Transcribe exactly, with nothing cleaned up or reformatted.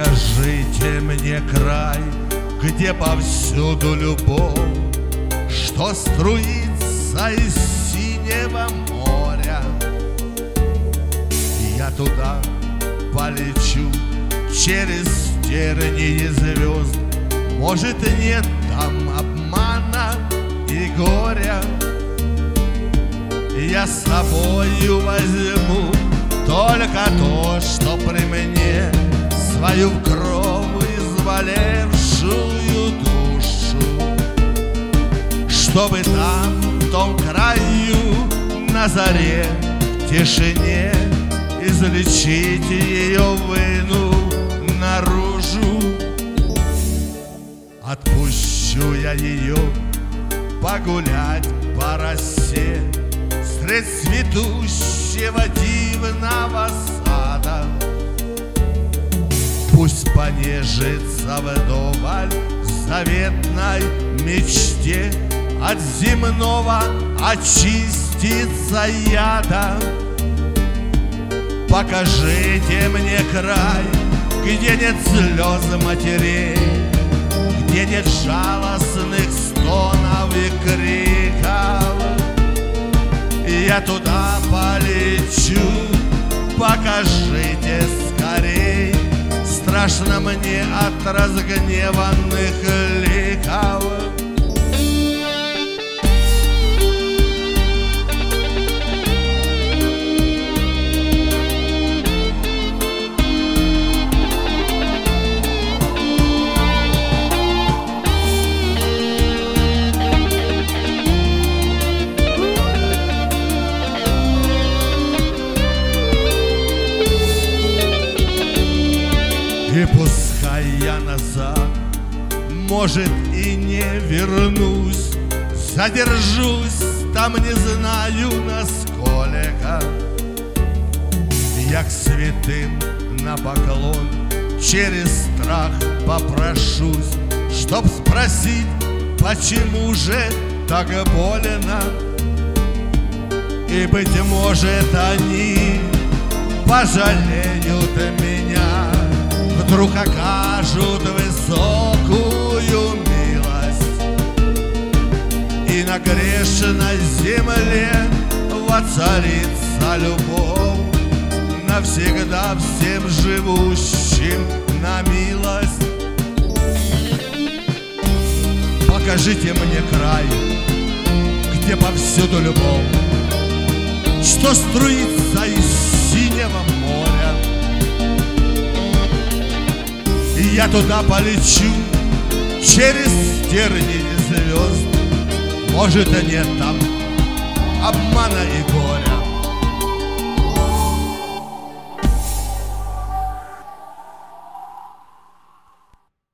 Покажите мне край, где повсюду любовь, что струится из синего моря. Я туда полечу через тернии звезд. Может, нет там обмана и горя. Я с собою возьму только то, что при мне, свою в кровь извалевшую душу, чтобы там, в том краю, на заре, в тишине, излечить ее, вынув наружу. Отпущу я ее погулять по росе средь цветущего дивного сада. Пусть понежится вдоволь в заветной мечте, от земного очистится яда. Покажите мне край, где нет слез матерей, где нет жалостных стонов и криков. Я туда полечу, покажите скорей, страшно мне от разгневанных ликов. И пускай я назад, может, и не вернусь, задержусь там, не знаю насколько. Я к святым на поклон через страх попрошусь, чтоб спросить, почему же так больно. И, быть может, они пожалеют меня, вдруг окажут высокую милость, и на грешной земле воцарится любовь, навсегда всем живущим на милость. Покажите мне край, где повсюду любовь, что струится из синего моря. И я туда полечу через тернии звезд. Может, и нет там обмана и горя.